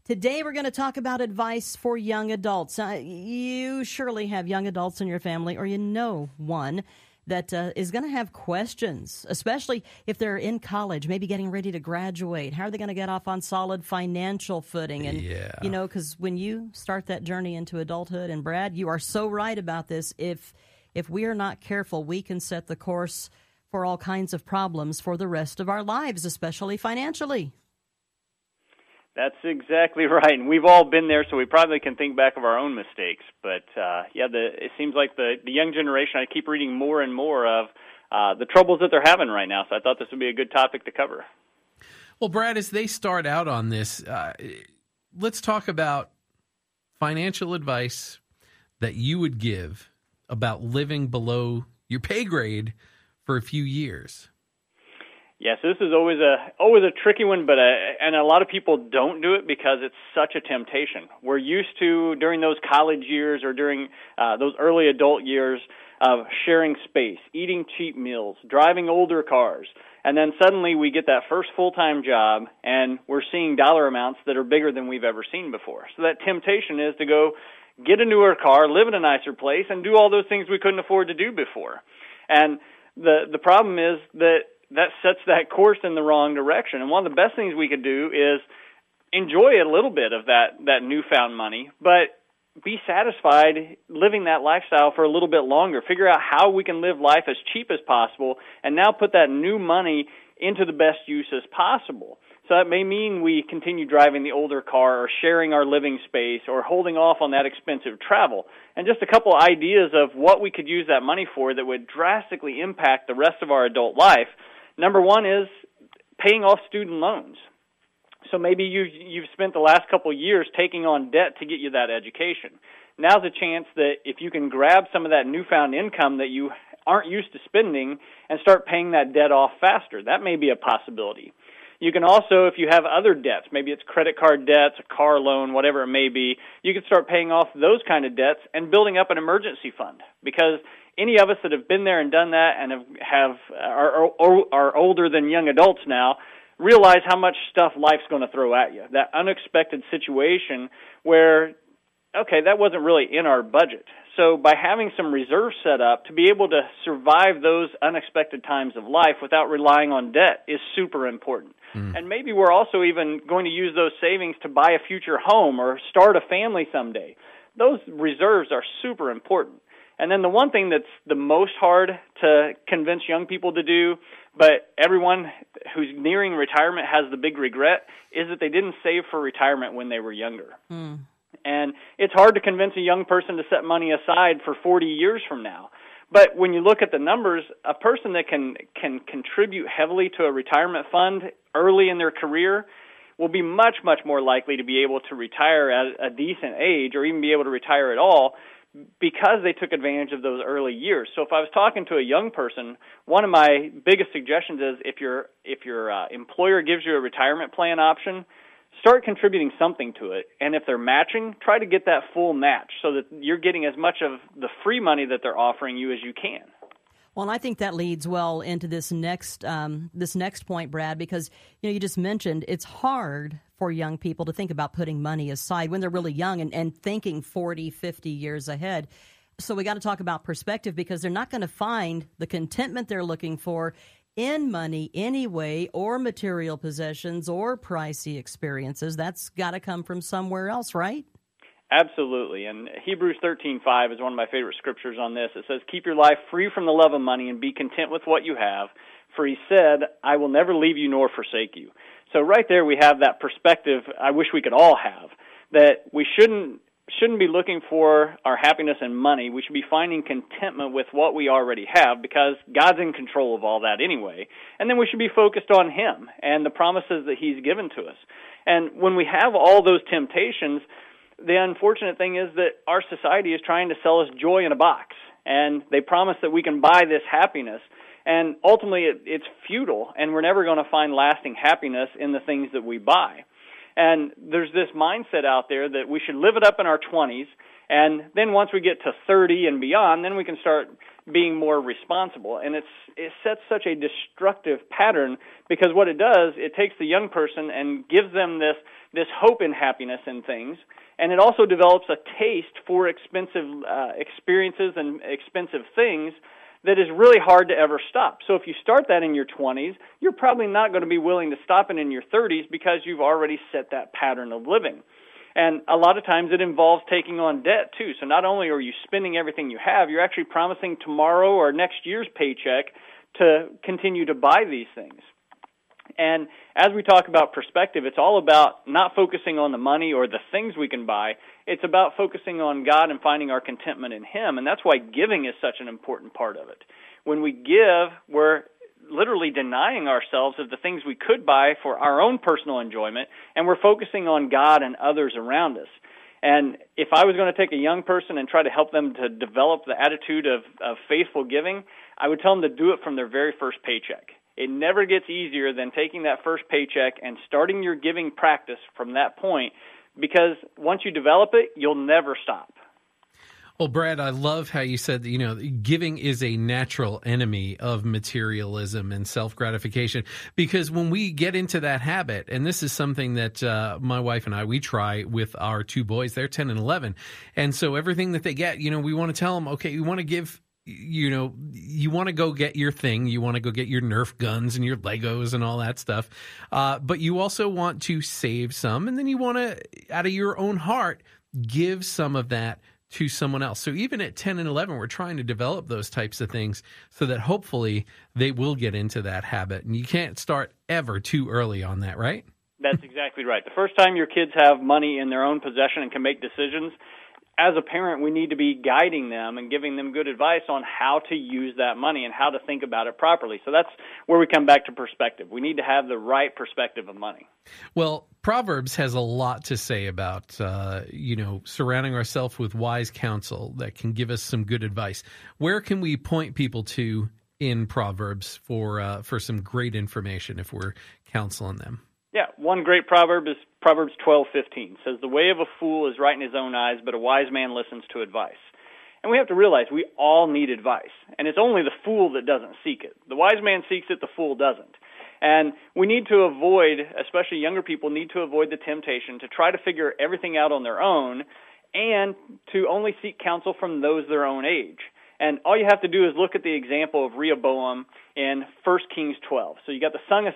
Today we're going to talk about advice for young adults. You surely have young adults in your family, or you know one that is going to have questions, especially if they're in college, maybe getting ready to graduate. How are they going to get off on solid financial footing? And, because when you start that journey into adulthood, and Brad, you are so right about this, if we are not careful, we can set the course for all kinds of problems for the rest of our lives, especially financially. That's exactly right, and we've all been there, so we probably can think back of our own mistakes. But, it seems like the young generation, I keep reading more and more of the troubles that they're having right now, so I thought this would be a good topic to cover. Well, Brad, as they start out on this, let's talk about financial advice that you would give about living below your pay grade for a few years. Yes, this is always a tricky one, but and a lot of people don't do it because it's such a temptation. We're used to, during those college years or during those early adult years, of sharing space, eating cheap meals, driving older cars, and then suddenly we get that first full-time job, and we're seeing dollar amounts that are bigger than we've ever seen before. So that temptation is to go get a newer car, live in a nicer place, and do all those things we couldn't afford to do before. And the problem is that sets that course in the wrong direction. And one of the best things we could do is enjoy a little bit of that newfound money, but be satisfied living that lifestyle for a little bit longer. Figure out how we can live life as cheap as possible, and now put that new money into the best use as possible. So that may mean we continue driving the older car, or sharing our living space, or holding off on that expensive travel. And just a couple ideas of what we could use that money for that would drastically impact the rest of our adult life. Number one is paying off student loans. So maybe you've spent the last couple of years taking on debt to get you that education. Now's a chance that if you can grab some of that newfound income that you aren't used to spending and start paying that debt off faster. That may be a possibility. You can also, if you have other debts, maybe it's credit card debts, a car loan, whatever it may be, you can start paying off those kind of debts and building up an emergency fund. Because any of us that have been there and done that and are older than young adults now realize how much stuff life's going to throw at you. That unexpected situation where, okay, that wasn't really in our budget. So by having some reserves set up to be able to survive those unexpected times of life without relying on debt is super important. And maybe we're also even going to use those savings to buy a future home or start a family someday. Those reserves are super important. And then the one thing that's the most hard to convince young people to do, but everyone who's nearing retirement has the big regret, is that they didn't save for retirement when they were younger. And it's hard to convince a young person to set money aside for 40 years from now. But when you look at the numbers, a person that can contribute heavily to a retirement fund early in their career will be much, much more likely to be able to retire at a decent age, or even be able to retire at all, because they took advantage of those early years. So if I was talking to a young person, one of my biggest suggestions is if your employer gives you a retirement plan option, start contributing something to it. And if they're matching, try to get that full match so that you're getting as much of the free money that they're offering you as you can. Well, and I think that leads well into this next point, Brad, because you just mentioned it's hard for young people to think about putting money aside when they're really young and thinking 40, 50 years ahead. So we got to talk about perspective, because they're not going to find the contentment they're looking for in money anyway, or material possessions, or pricey experiences. That's got to come from somewhere else, right? Absolutely. And Hebrews 13:5 is one of my favorite scriptures on this. It says, "Keep your life free from the love of money and be content with what you have. For he said, I will never leave you nor forsake you." So right there we have that perspective I wish we could all have, that we shouldn't be looking for our happiness in money. We should be finding contentment with what we already have, because God's in control of all that anyway. And then we should be focused on him and the promises that he's given to us. And when we have all those temptations, the unfortunate thing is that our society is trying to sell us joy in a box, and they promise that we can buy this happiness, and ultimately it's futile, and we're never going to find lasting happiness in the things that we buy. And there's this mindset out there that we should live it up in our 20s, And then once we get to 30 and beyond, then we can start being more responsible. And it sets such a destructive pattern, because what it does, it takes the young person and gives them this hope in happiness and things, and it also develops a taste for expensive experiences and expensive things that is really hard to ever stop. So if you start that in your 20s, you're probably not going to be willing to stop it in your 30s, because you've already set that pattern of living. And a lot of times it involves taking on debt, too. So not only are you spending everything you have, you're actually promising tomorrow or next year's paycheck to continue to buy these things. And as we talk about perspective, it's all about not focusing on the money or the things we can buy. It's about focusing on God and finding our contentment in Him. And that's why giving is such an important part of it. When we give, we're literally denying ourselves of the things we could buy for our own personal enjoyment, and we're focusing on God and others around us. And if I was going to take a young person and try to help them to develop the attitude of faithful giving, I would tell them to do it from their very first paycheck. It never gets easier than taking that first paycheck and starting your giving practice from that point, because once you develop it, you'll never stop. Well, Brad, I love how you said that, giving is a natural enemy of materialism and self-gratification, because when we get into that habit, and this is something that my wife and I, we try with our two boys, they're 10 and 11. And so everything that they get, we want to tell them, okay, you want to give, you want to go get your thing. You want to go get your Nerf guns and your Legos and all that stuff. But you also want to save some, and then you want to, out of your own heart, give some of that to someone else. So even at 10 and 11, we're trying to develop those types of things so that hopefully they will get into that habit. And you can't start ever too early on that, right? That's exactly right. The first time your kids have money in their own possession and can make decisions, as a parent, we need to be guiding them and giving them good advice on how to use that money and how to think about it properly. So that's where we come back to perspective. We need to have the right perspective of money. Well, Proverbs has a lot to say about, surrounding ourselves with wise counsel that can give us some good advice. Where can we point people to in Proverbs for some great information if we're counseling them? Yeah, one great proverb is Proverbs 12:15. It says, "The way of a fool is right in his own eyes, but a wise man listens to advice." And we have to realize we all need advice, and it's only the fool that doesn't seek it. The wise man seeks it, the fool doesn't. And we need to avoid, especially younger people, need to avoid the temptation to try to figure everything out on their own and to only seek counsel from those their own age. And all you have to do is look at the example of Rehoboam in 1 Kings 12. So you got the son of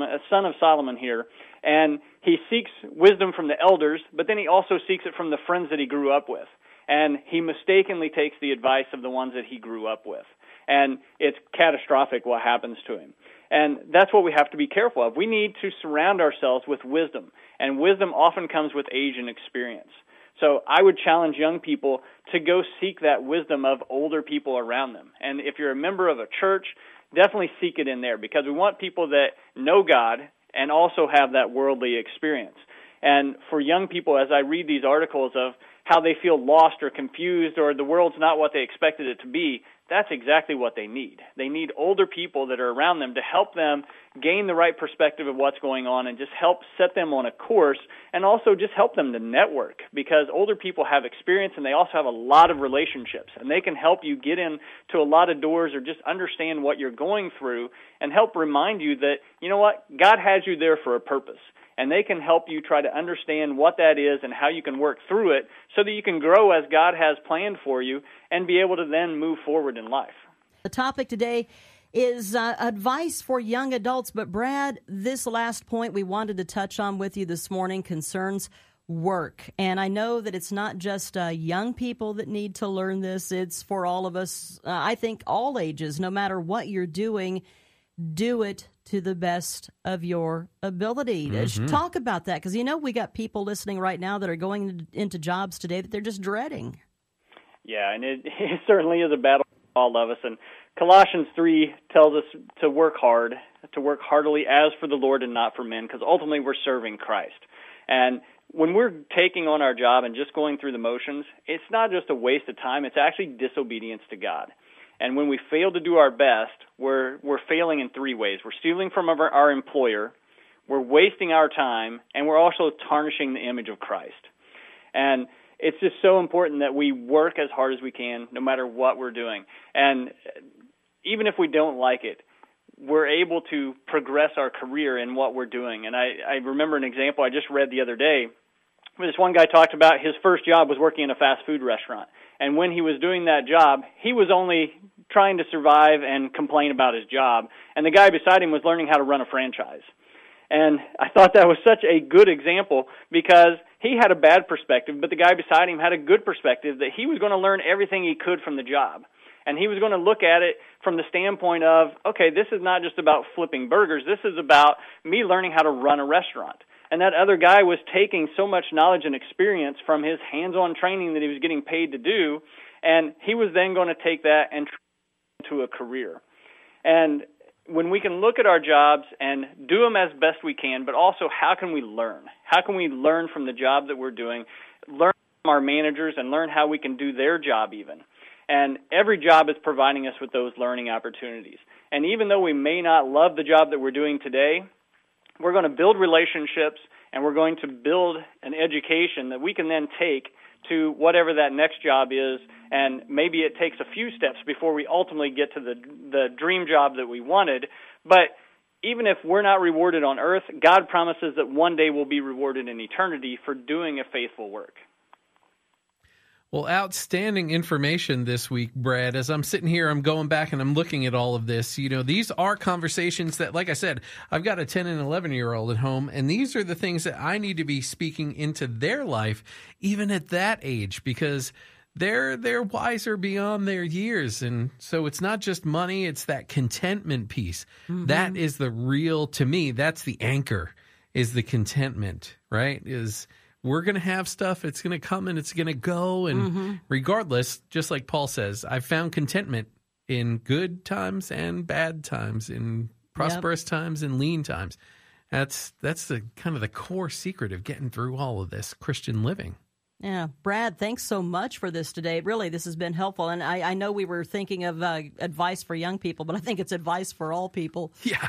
Solomon here, and he seeks wisdom from the elders, but then he also seeks it from the friends that he grew up with. And he mistakenly takes the advice of the ones that he grew up with. And it's catastrophic what happens to him. And that's what we have to be careful of. We need to surround ourselves with wisdom, and wisdom often comes with age and experience. So I would challenge young people to go seek that wisdom of older people around them. And if you're a member of a church, definitely seek it in there, because we want people that know God and also have that worldly experience. And for young people, as I read these articles of how they feel lost or confused or the world's not what they expected it to be, that's exactly what they need. They need older people that are around them to help them gain the right perspective of what's going on and just help set them on a course, and also just help them to network, because older people have experience and they also have a lot of relationships, and they can help you get in to a lot of doors or just understand what you're going through and help remind you that, you know what, God has you there for a purpose. And they can help you try to understand what that is and how you can work through it so that you can grow as God has planned for you and be able to then move forward in life. The topic today is advice for young adults. But, Brad, this last point we wanted to touch on with you this morning concerns work. And I know that it's not just young people that need to learn this. It's for all of us, I think all ages, no matter what you're doing, do it to the best of your ability. Mm-hmm. Talk about that, because we got people listening right now that are going into jobs today that they're just dreading. Yeah, and it certainly is a battle for all of us. And Colossians 3 tells us to work hard, to work heartily as for the Lord and not for men, because ultimately we're serving Christ. And when we're taking on our job and just going through the motions, it's not just a waste of time, it's actually disobedience to God. And when we fail to do our best, we're failing in three ways. We're stealing from our employer, we're wasting our time, and we're also tarnishing the image of Christ. And it's just so important that we work as hard as we can, no matter what we're doing. And even if we don't like it, we're able to progress our career in what we're doing. And I remember an example I just read the other day where this one guy talked about his first job was working in a fast food restaurant. And when he was doing that job, he was only trying to survive and complain about his job. And the guy beside him was learning how to run a franchise. And I thought that was such a good example because he had a bad perspective, but the guy beside him had a good perspective that he was going to learn everything he could from the job. And he was going to look at it from the standpoint of, okay, this is not just about flipping burgers. This is about me learning how to run a restaurant. And that other guy was taking so much knowledge and experience from his hands-on training that he was getting paid to do, and he was then going to take that and turn it into a career. And when we can look at our jobs and do them as best we can, but also how can we learn? How can we learn from the job that we're doing, learn from our managers, and learn how we can do their job even? And every job is providing us with those learning opportunities. And even though we may not love the job that we're doing today, we're going to build relationships and we're going to build an education that we can then take to whatever that next job is, and maybe it takes a few steps before we ultimately get to the dream job that we wanted. But even if we're not rewarded on earth, God promises that one day we'll be rewarded in eternity for doing a faithful work. Well, outstanding information this week, Brad. As I'm sitting here, I'm going back and I'm looking at all of this. You know, these are conversations that, like I said, I've got a 10 and 11-year-old at home, and these are the things that I need to be speaking into their life, even at that age, because they're wiser beyond their years. And so it's not just money, it's that contentment piece. Mm-hmm. That is the real, to me, that's the anchor, is the contentment, right? We're going to have stuff, it's going to come and it's going to go. And regardless, just like Paul says, I've found contentment in good times and bad times, in prosperous times and lean times. That's the kind of the core secret of getting through all of this Christian living. Yeah. Brad, thanks so much for this today. Really, this has been helpful. And I know we were thinking of advice for young people, but I think it's advice for all people. Yeah.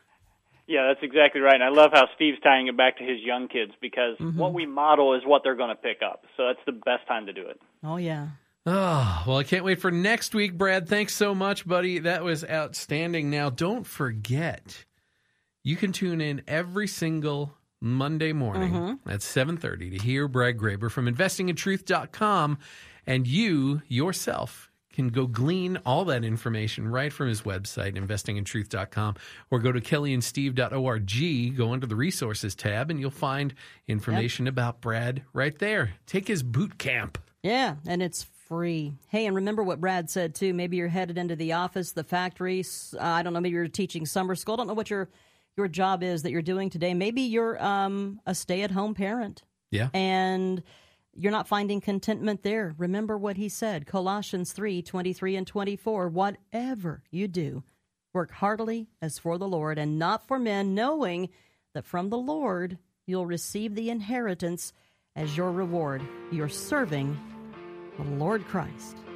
Yeah, that's exactly right. And I love how Steve's tying it back to his young kids, because what we model is what they're going to pick up. So that's the best time to do it. Oh, yeah. Oh, well, I can't wait for next week, Brad. Thanks so much, buddy. That was outstanding. Now, don't forget, you can tune in every single Monday morning at 7:30 to hear Brad Graber from investingintruth.com, and you yourself can go glean all that information right from his website, investingintruth.com, or go to kellyandsteve.org, go under the resources tab, and you'll find information about Brad right there. Take his boot camp. Yeah, and it's free. Hey, and remember what Brad said, too. Maybe you're headed into the office, the factory. I don't know, maybe you're teaching summer school. I don't know what your job is that you're doing today. Maybe you're a stay-at-home parent. Yeah. And you're not finding contentment there. Remember what he said, Colossians 3:23 and 24. Whatever you do, work heartily as for the Lord and not for men, knowing that from the Lord you'll receive the inheritance as your reward. You're serving the Lord Christ.